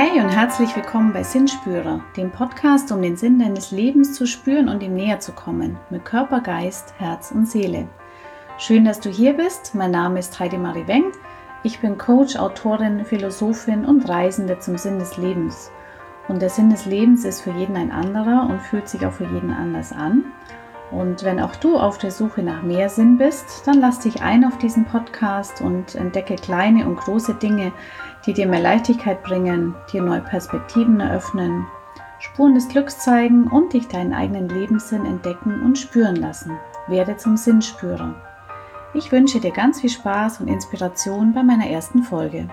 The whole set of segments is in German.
Hey und herzlich willkommen bei Sinnspürer, dem Podcast, um den Sinn deines Lebens zu spüren und ihm näher zu kommen, mit Körper, Geist, Herz und Seele. Schön, dass du hier bist. Mein Name ist Heidemarie Weng. Ich bin Coach, Autorin, Philosophin und Reisende zum Sinn des Lebens. Und der Sinn des Lebens ist für jeden ein anderer und fühlt sich auch für jeden anders an. Und wenn auch du auf der Suche nach mehr Sinn bist, dann lass dich ein auf diesen Podcast und entdecke kleine und große Dinge, die dir mehr Leichtigkeit bringen, dir neue Perspektiven eröffnen, Spuren des Glücks zeigen und dich deinen eigenen Lebenssinn entdecken und spüren lassen. Werde zum Sinnspürer. Ich wünsche dir ganz viel Spaß und Inspiration bei meiner ersten Folge.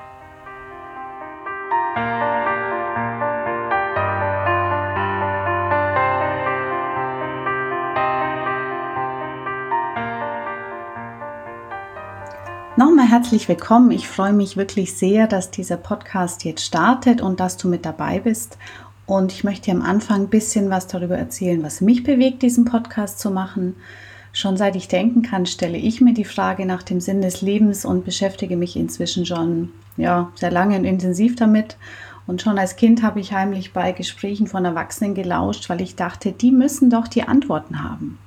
Nochmal herzlich willkommen. Ich freue mich wirklich sehr, dass dieser Podcast jetzt startet und dass du mit dabei bist. Und ich möchte dir am Anfang ein bisschen was darüber erzählen, was mich bewegt, diesen Podcast zu machen. Schon seit ich denken kann, stelle ich mir die Frage nach dem Sinn des Lebens und beschäftige mich inzwischen schon sehr lange und intensiv damit. Und schon als Kind habe ich heimlich bei Gesprächen von Erwachsenen gelauscht, weil ich dachte, die müssen doch die Antworten haben.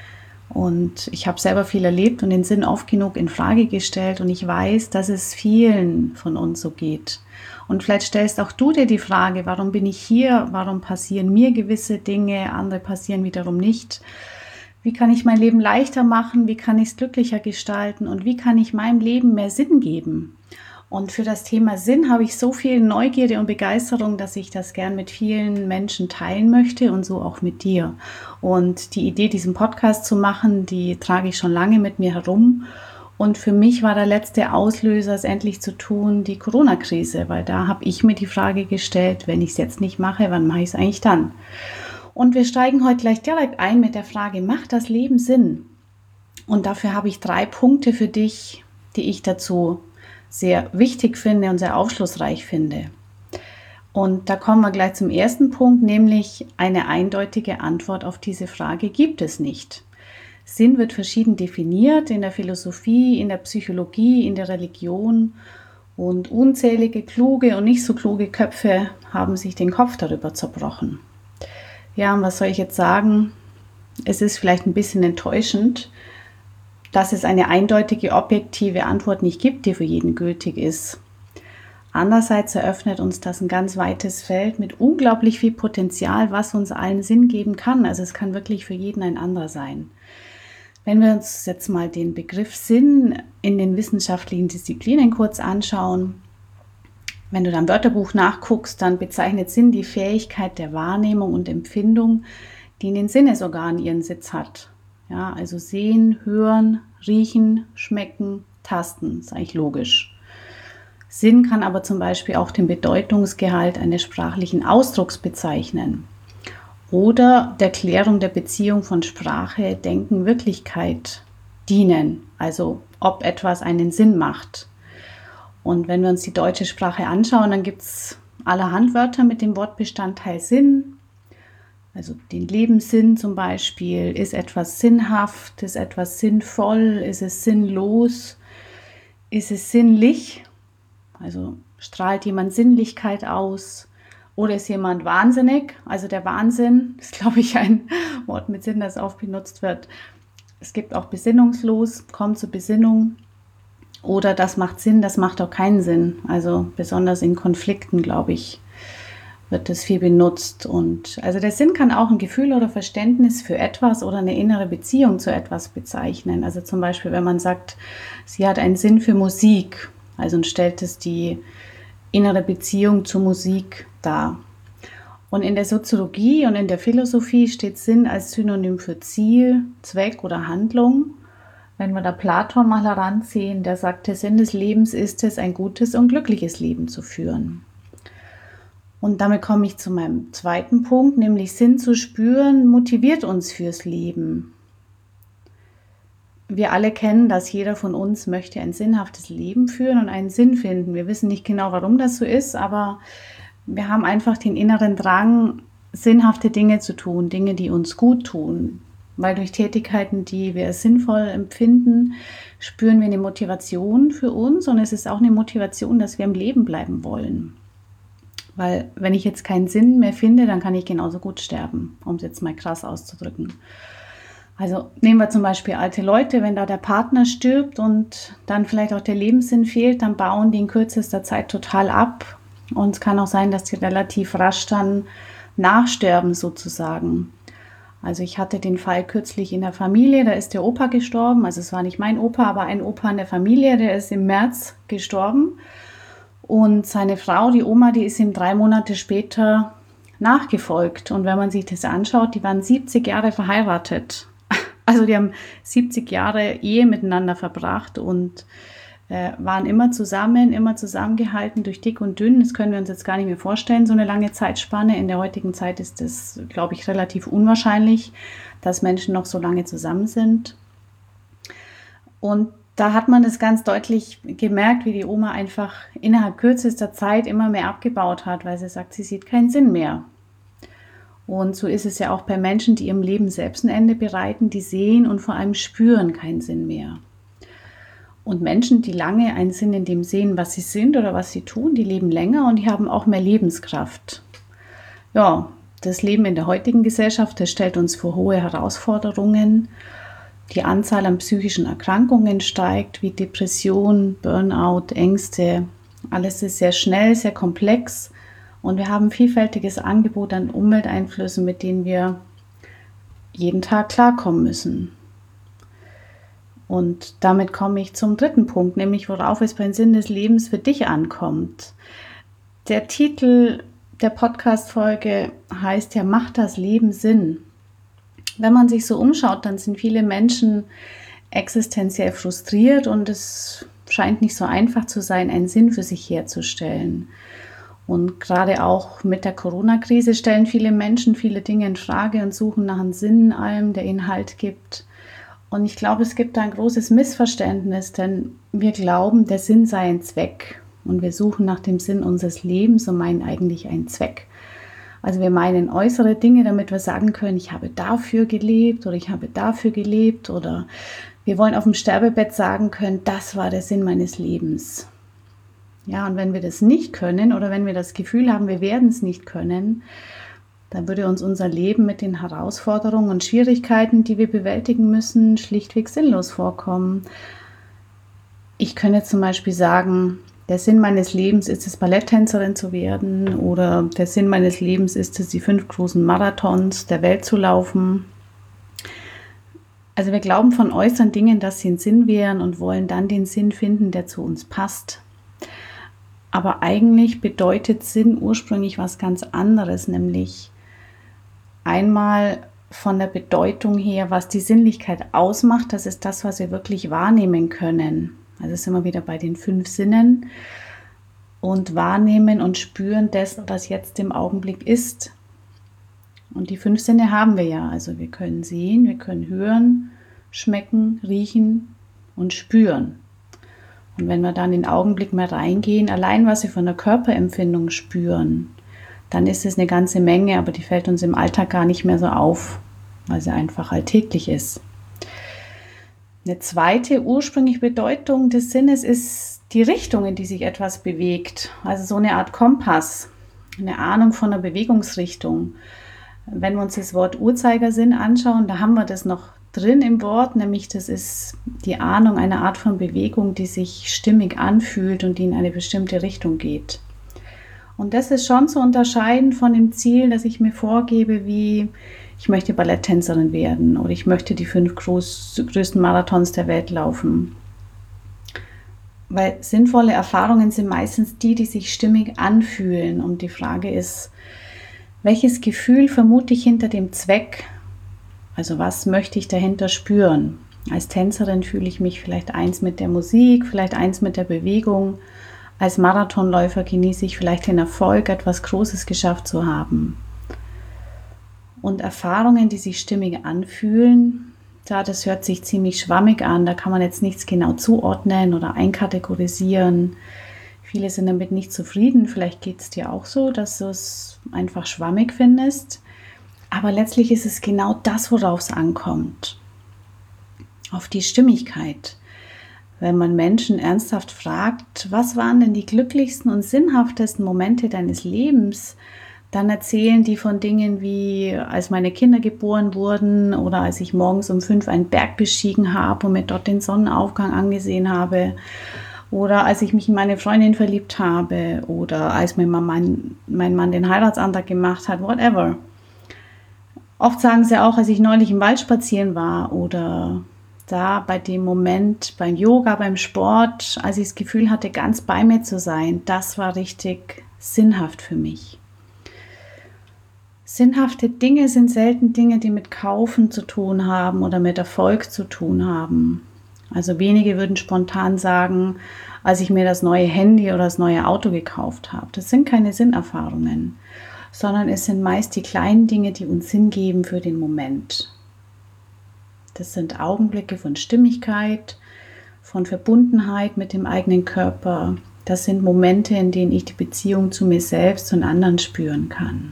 Und ich habe selber viel erlebt und den Sinn oft genug in Frage gestellt und ich weiß, dass es vielen von uns so geht. Und vielleicht stellst auch du dir die Frage, warum bin ich hier? Warum passieren mir gewisse Dinge, andere passieren wiederum nicht? Wie kann ich mein Leben leichter machen? Wie kann ich es glücklicher gestalten? Und wie kann ich meinem Leben mehr Sinn geben? Und für das Thema Sinn habe ich so viel Neugierde und Begeisterung, dass ich das gern mit vielen Menschen teilen möchte und so auch mit dir. Und die Idee, diesen Podcast zu machen, die trage ich schon lange mit mir herum. Und für mich war der letzte Auslöser, es endlich zu tun, die Corona-Krise, weil da habe ich mir die Frage gestellt, wenn ich es jetzt nicht mache, wann mache ich es eigentlich dann? Und wir steigen heute gleich direkt ein mit der Frage, macht das Leben Sinn? Und dafür habe ich 3 Punkte für dich, die ich dazu sehr wichtig finde und sehr aufschlussreich finde. Und da kommen wir gleich zum ersten Punkt, nämlich eine eindeutige Antwort auf diese Frage gibt es nicht. Sinn wird verschieden definiert in der Philosophie, in der Psychologie, in der Religion und unzählige kluge und nicht so kluge Köpfe haben sich den Kopf darüber zerbrochen. Ja, und was soll ich jetzt sagen? Es ist vielleicht ein bisschen enttäuschend, dass es eine eindeutige, objektive Antwort nicht gibt, die für jeden gültig ist. Andererseits eröffnet uns das ein ganz weites Feld mit unglaublich viel Potenzial, was uns allen Sinn geben kann. Also es kann wirklich für jeden ein anderer sein. Wenn wir uns jetzt mal den Begriff Sinn in den wissenschaftlichen Disziplinen kurz anschauen, wenn du dann Wörterbuch nachguckst, dann bezeichnet Sinn die Fähigkeit der Wahrnehmung und Empfindung, die in den Sinnesorganen ihren Sitz hat. Ja, also sehen, hören, riechen, schmecken, tasten, ist eigentlich logisch. Sinn kann aber zum Beispiel auch den Bedeutungsgehalt eines sprachlichen Ausdrucks bezeichnen oder der Klärung der Beziehung von Sprache, Denken, Wirklichkeit dienen, also ob etwas einen Sinn macht. Und wenn wir uns die deutsche Sprache anschauen, dann gibt es allerhand Wörter mit dem Wortbestandteil Sinn. Also den Lebenssinn zum Beispiel, ist etwas sinnhaft, ist etwas sinnvoll, ist es sinnlos, ist es sinnlich, also strahlt jemand Sinnlichkeit aus oder ist jemand wahnsinnig, also der Wahnsinn ist, glaube ich, ein Wort mit Sinn, das oft benutzt wird. Es gibt auch besinnungslos, kommt zur Besinnung oder das macht Sinn, das macht auch keinen Sinn, also besonders in Konflikten, glaube ich, wird das viel benutzt. Und also der Sinn kann auch ein Gefühl oder Verständnis für etwas oder eine innere Beziehung zu etwas bezeichnen. Also zum Beispiel, wenn man sagt, sie hat einen Sinn für Musik, also stellt es die innere Beziehung zur Musik dar. Und in der Soziologie und in der Philosophie steht Sinn als Synonym für Ziel, Zweck oder Handlung. Wenn wir da Platon mal heranziehen, der sagt, der Sinn des Lebens ist es, ein gutes und glückliches Leben zu führen. Und damit komme ich zu meinem zweiten Punkt, nämlich Sinn zu spüren, motiviert uns fürs Leben. Wir alle kennen das, jeder von uns möchte ein sinnhaftes Leben führen und einen Sinn finden. Wir wissen nicht genau, warum das so ist, aber wir haben einfach den inneren Drang, sinnhafte Dinge zu tun, Dinge, die uns gut tun. Weil durch Tätigkeiten, die wir als sinnvoll empfinden, spüren wir eine Motivation für uns und es ist auch eine Motivation, dass wir im Leben bleiben wollen. Weil wenn ich jetzt keinen Sinn mehr finde, dann kann ich genauso gut sterben, um es jetzt mal krass auszudrücken. Also nehmen wir zum Beispiel alte Leute, wenn da der Partner stirbt und dann vielleicht auch der Lebenssinn fehlt, dann bauen die in kürzester Zeit total ab. Und es kann auch sein, dass die relativ rasch dann nachsterben sozusagen. Also ich hatte den Fall kürzlich in der Familie, da ist der Opa gestorben. Also es war nicht mein Opa, aber ein Opa in der Familie, der ist im März gestorben. Und seine Frau, die Oma, die ist ihm 3 Monate später nachgefolgt. Und wenn man sich das anschaut, die waren 70 Jahre verheiratet. Also die haben 70 Jahre Ehe miteinander verbracht und waren immer zusammengehalten durch dick und dünn. Das können wir uns jetzt gar nicht mehr vorstellen, so eine lange Zeitspanne. In der heutigen Zeit ist das, glaube ich, relativ unwahrscheinlich, dass Menschen noch so lange zusammen sind. Und da hat man das ganz deutlich gemerkt, wie die Oma einfach innerhalb kürzester Zeit immer mehr abgebaut hat, weil sie sagt, sie sieht keinen Sinn mehr. Und so ist es ja auch bei Menschen, die ihrem Leben selbst ein Ende bereiten, die sehen und vor allem spüren keinen Sinn mehr. Und Menschen, die lange einen Sinn in dem sehen, was sie sind oder was sie tun, die leben länger und die haben auch mehr Lebenskraft. Ja, das Leben in der heutigen Gesellschaft, das stellt uns vor hohe Herausforderungen. Die Anzahl an psychischen Erkrankungen steigt, wie Depression, Burnout, Ängste. Alles ist sehr schnell, sehr komplex und wir haben ein vielfältiges Angebot an Umwelteinflüssen, mit denen wir jeden Tag klarkommen müssen. Und damit komme ich zum dritten Punkt, nämlich worauf es beim Sinn des Lebens für dich ankommt. Der Titel der Podcast-Folge heißt ja, macht das Leben Sinn? Wenn man sich so umschaut, dann sind viele Menschen existenziell frustriert und es scheint nicht so einfach zu sein, einen Sinn für sich herzustellen. Und gerade auch mit der Corona-Krise stellen viele Menschen viele Dinge in Frage und suchen nach einem Sinn in allem, der ihnen Halt gibt. Und ich glaube, es gibt da ein großes Missverständnis, denn wir glauben, der Sinn sei ein Zweck. Und wir suchen nach dem Sinn unseres Lebens und meinen eigentlich einen Zweck. Also wir meinen äußere Dinge, damit wir sagen können, ich habe dafür gelebt oder ich habe dafür gelebt. Oder wir wollen auf dem Sterbebett sagen können, das war der Sinn meines Lebens. Ja, und wenn wir das nicht können oder wenn wir das Gefühl haben, wir werden es nicht können, dann würde uns unser Leben mit den Herausforderungen und Schwierigkeiten, die wir bewältigen müssen, schlichtweg sinnlos vorkommen. Ich könnte zum Beispiel sagen, der Sinn meines Lebens ist es, Balletttänzerin zu werden oder der Sinn meines Lebens ist es, die 5 großen Marathons der Welt zu laufen. Also wir glauben von äußeren Dingen, dass sie ein Sinn wären und wollen dann den Sinn finden, der zu uns passt. Aber eigentlich bedeutet Sinn ursprünglich was ganz anderes, nämlich einmal von der Bedeutung her, was die Sinnlichkeit ausmacht, das ist das, was wir wirklich wahrnehmen können. Also sind wir wieder bei den 5 Sinnen und wahrnehmen und spüren das, was jetzt im Augenblick ist. Und die 5 Sinne haben wir ja. Also wir können sehen, wir können hören, schmecken, riechen und spüren. Und wenn wir dann in den Augenblick mal reingehen, allein was wir von der Körperempfindung spüren, dann ist es eine ganze Menge, aber die fällt uns im Alltag gar nicht mehr so auf, weil sie einfach alltäglich ist. Eine zweite ursprüngliche Bedeutung des Sinnes ist die Richtung, in die sich etwas bewegt. Also so eine Art Kompass, eine Ahnung von der Bewegungsrichtung. Wenn wir uns das Wort Uhrzeigersinn anschauen, da haben wir das noch drin im Wort, nämlich das ist die Ahnung einer Art von Bewegung, die sich stimmig anfühlt und die in eine bestimmte Richtung geht. Und das ist schon zu unterscheiden von dem Ziel, das ich mir vorgebe, wie ich möchte Balletttänzerin werden oder ich möchte die 5 größten Marathons der Welt laufen. Weil sinnvolle Erfahrungen sind meistens die sich stimmig anfühlen. Und die Frage ist, welches Gefühl vermute ich hinter dem Zweck? Also was möchte ich dahinter spüren? Als Tänzerin fühle ich mich vielleicht eins mit der Musik, vielleicht eins mit der Bewegung. Als Marathonläufer genieße ich vielleicht den Erfolg, etwas Großes geschafft zu haben. Und Erfahrungen, die sich stimmig anfühlen, das hört sich ziemlich schwammig an. Da kann man jetzt nichts genau zuordnen oder einkategorisieren. Viele sind damit nicht zufrieden. Vielleicht geht es dir auch so, dass du es einfach schwammig findest. Aber letztlich ist es genau das, worauf es ankommt. Auf die Stimmigkeit. Wenn man Menschen ernsthaft fragt, was waren denn die glücklichsten und sinnhaftesten Momente deines Lebens, dann erzählen die von Dingen wie, als meine Kinder geboren wurden oder als ich morgens um 5 einen Berg bestiegen habe und mir dort den Sonnenaufgang angesehen habe oder als ich mich in meine Freundin verliebt habe oder als mir mein Mann den Heiratsantrag gemacht hat, whatever. Oft sagen sie auch, als ich neulich im Wald spazieren war oder da bei dem Moment beim Yoga, beim Sport, als ich das Gefühl hatte, ganz bei mir zu sein, das war richtig sinnhaft für mich. Sinnhafte Dinge sind selten Dinge, die mit Kaufen zu tun haben oder mit Erfolg zu tun haben. Also wenige würden spontan sagen, als ich mir das neue Handy oder das neue Auto gekauft habe. Das sind keine Sinnerfahrungen, sondern es sind meist die kleinen Dinge, die uns Sinn geben für den Moment. Das sind Augenblicke von Stimmigkeit, von Verbundenheit mit dem eigenen Körper. Das sind Momente, in denen ich die Beziehung zu mir selbst und anderen spüren kann.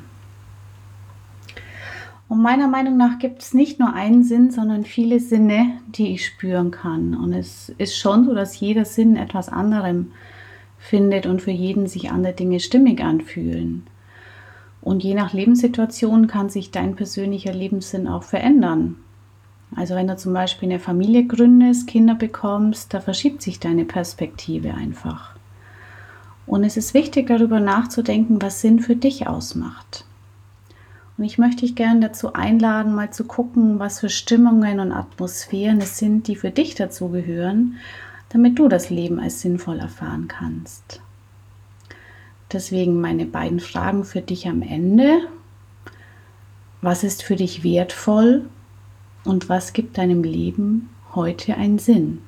Und meiner Meinung nach gibt es nicht nur einen Sinn, sondern viele Sinne, die ich spüren kann. Und es ist schon so, dass jeder Sinn etwas anderem findet und für jeden sich andere Dinge stimmig anfühlen. Und je nach Lebenssituation kann sich dein persönlicher Lebenssinn auch verändern. Also wenn du zum Beispiel eine Familie gründest, Kinder bekommst, da verschiebt sich deine Perspektive einfach. Und es ist wichtig, darüber nachzudenken, was Sinn für dich ausmacht. Und ich möchte dich gerne dazu einladen, mal zu gucken, was für Stimmungen und Atmosphären es sind, die für dich dazu gehören, damit du das Leben als sinnvoll erfahren kannst. Deswegen meine beiden Fragen für dich am Ende. Was ist für dich wertvoll und was gibt deinem Leben heute einen Sinn?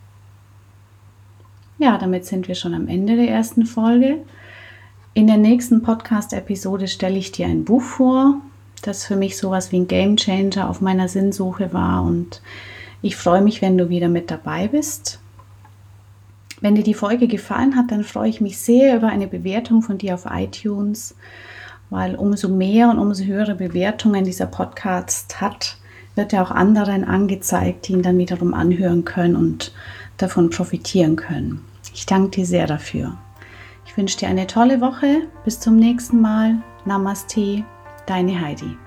Ja, damit sind wir schon am Ende der ersten Folge. In der nächsten Podcast-Episode stelle ich dir ein Buch vor, das für mich sowas wie ein Gamechanger auf meiner Sinnsuche war und ich freue mich, wenn du wieder mit dabei bist. Wenn dir die Folge gefallen hat, dann freue ich mich sehr über eine Bewertung von dir auf iTunes, weil umso mehr und umso höhere Bewertungen dieser Podcast hat, wird er auch anderen angezeigt, die ihn dann wiederum anhören können und davon profitieren können. Ich danke dir sehr dafür. Ich wünsche dir eine tolle Woche. Bis zum nächsten Mal. Namaste, deine Heidi.